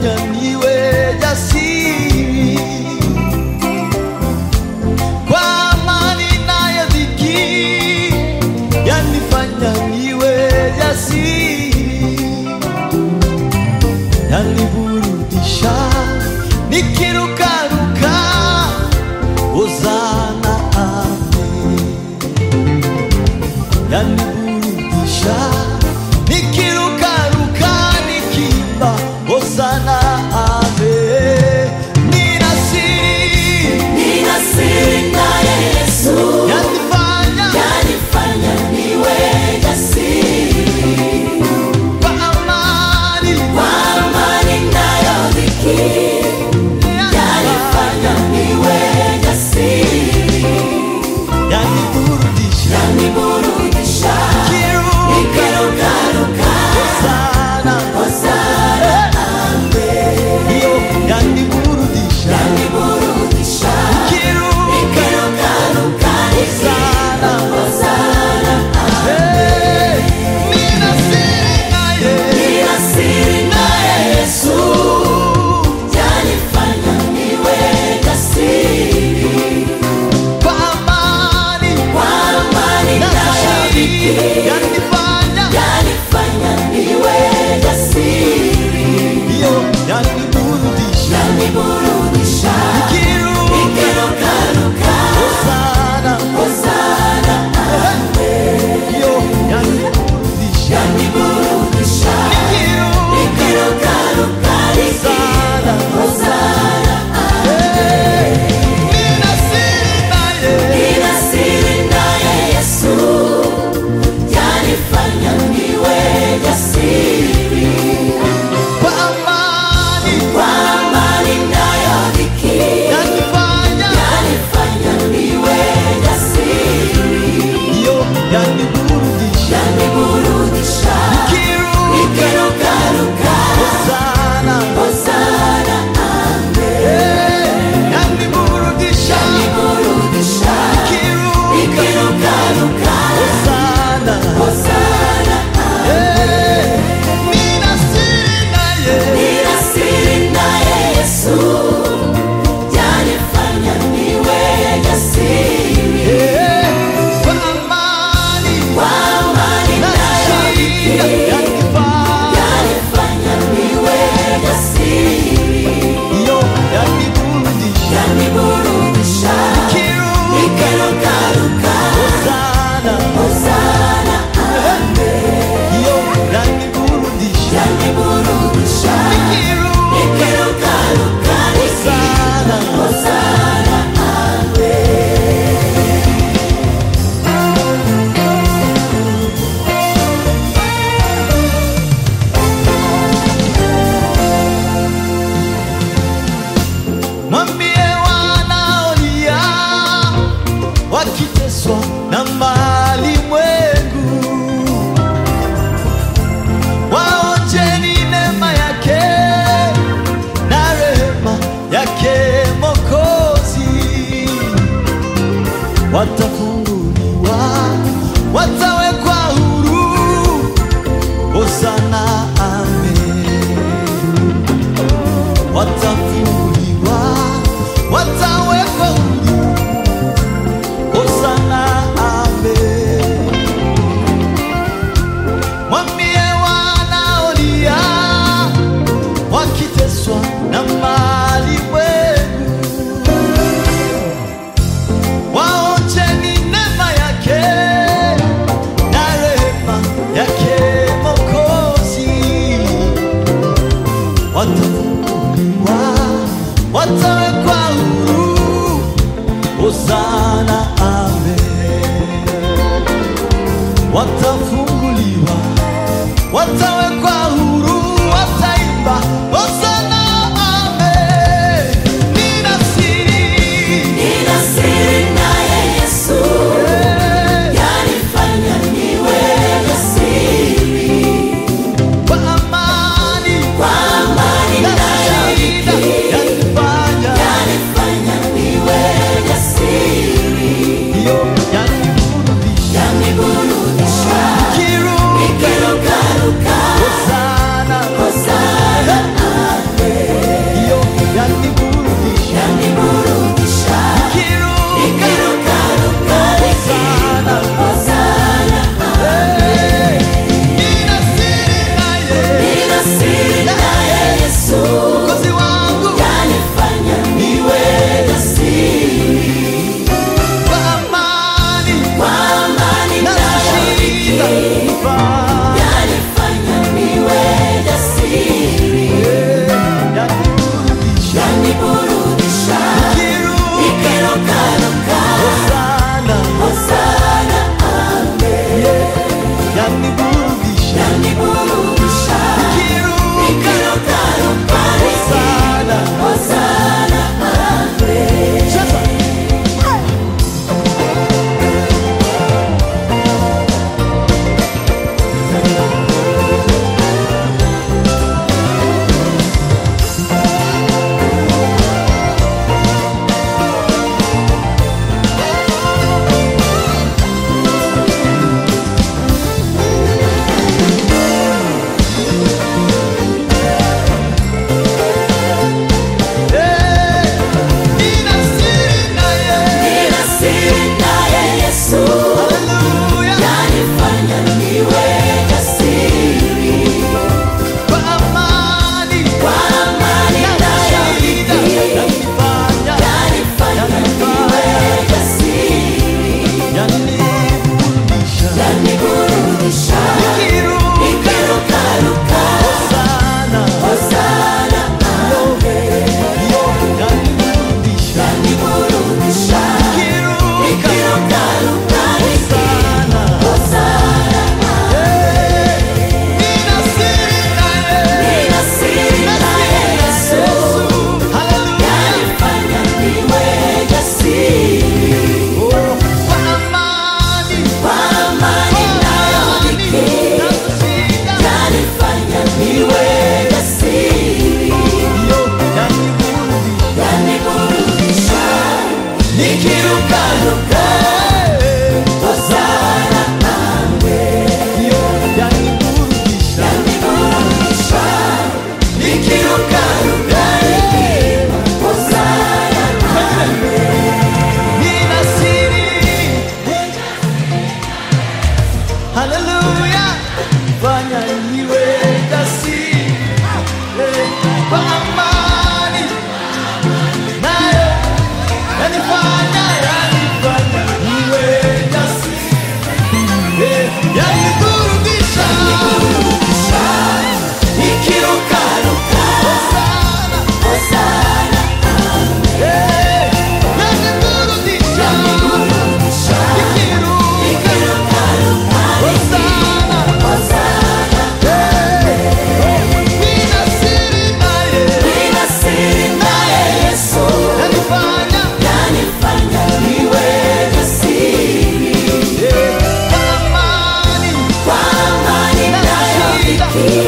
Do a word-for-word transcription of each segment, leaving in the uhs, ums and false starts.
yanifanya niwe jasiri, kwa amani nayo dhiki yanifanya niwe jasiri, yaniburudisha nikirukaruka, Hosana amen. Yaniburudisha nikirukaruka, nikimba Hosana amen. Nina siri, nina siri naye Yesu, yanifanya yanifanya niwe jasiri, kwa amani, kwa amani nayo dhiki yanifanya niwe jasiri, yaniburudisha yaniburudisha nikirukaruka, Hosana, Hosana amen. iyo yaniburudisha Yaniburudisha nikirukaruka, Hosana, Hosana hey, nina siri naye, nina siri naye Yesu, yanifanya niwe jasiri, kwa amani, kwa amani nayo dhiki yanifanya yanifanya niwe jasiri, iyo yaniburudisha yaniburudisha nikirukaruka, Hosana, Hosana amen. iyo yaniburudisha Yaniburudisha nikirukaruka, Hosana, Hosana hey, nina siri naye, nina siri naye Yesu, yanifanya niwe jasiri, kwa amani, kwa amani nayo dhiki yanifanya yanifanya niwe jasiri, iyo yaniburudisha yaniburudisha nikirukaruka, Hosana, Hosana amen. hey, yaniburudisha Yaniburudisha nikirukaruka, Hosana, Hosana hey, nina siri naye, nina siri naye Yesu, yanifanya niwe jasiri, hey, kwa amani, kwa amani nayo dhiki yanifanya yanifanya niwe jasiri, iyo yaniburudisha yaniburudisha nikirukaruka, Hosana, Hosana amen. iyo yaniburudisha Yaniburudisha nikirukaruka, Hosana, Hosana amen. mwambie wanaolia wakiteswa na malimwengu, waonjeni neema yake na rehema yake Mwokozi, watafunguliwa, watawekwa huru, Hosana amen. Watafunguliwa, watawekwa huru, Hosana amen. Mwambie wanaolia wakiteswa na malimwengu, waonjeni neema yake na rehema yake Mwokozi, watafunguliwa, watawekwa huru, Hosana amen. Watafunguliwa, watawekwa huru, wataimba Hosana amen. Nina siri, Nina siri naye Yesu, hey, yanifanya niwe jasiri, kwa amani, kwa amani nayo dhiki yanifanya yanifanya niwe jasiri, iyo yaniburudisha yaniburudisha kwa amani, nayo yanifanya yanifanya niwe jasiri, eh, yaniburudisha nikirukaruka, Hosana, Hosana, eh, yaniburudisha nikiruka, nikiruka Hosana, Hosana, nina siri naye nina siri naye Yesu, yanifanya yanifanya niwe jasiri, eh, kwa amani kwa amani na nayo shida.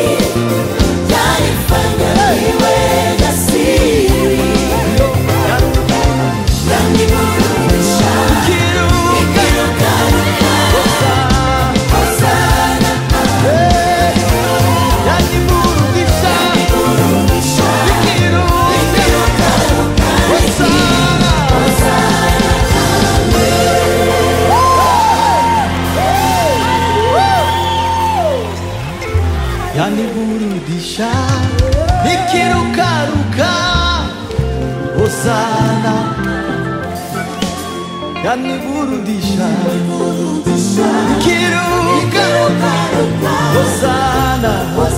yanifanya niwe jasiri, yaniburudisha, nikirukaruka, Hosana, Yaniburudisha, niburudisha, nikiruka, Hosana. Yaniburudisha, nikirukaruka, Hosana. Yaniburudisha, nikiruka, Hosana.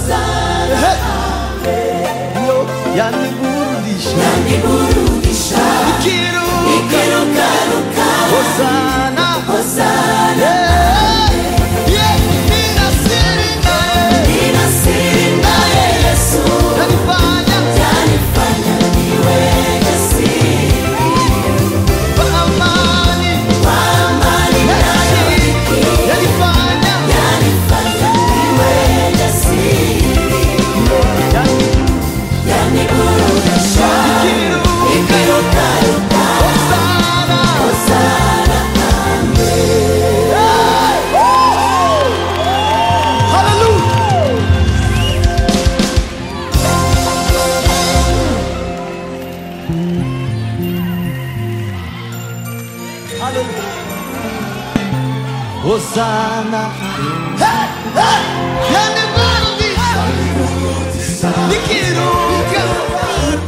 Yo, yaniburudisha, niburudisha, nikiruka, nikirukaruka, Hosana. Hosana, Eh, yeah, nina siri naye, nina siri naye Yesu, yanifanya yanifanya niwe jasiri, kwa amani kwa amani na nayo shida, yanifanya yanifanya niwe jasiri, yaniburudisha, nikirukaruka, Hosana. Hosana, Hallelujah. Hallelujah. Hosana. Hey, hey. Yaniburudisha, nikiruka,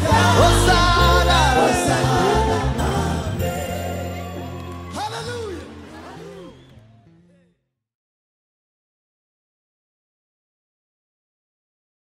Hosana. Hallelujah.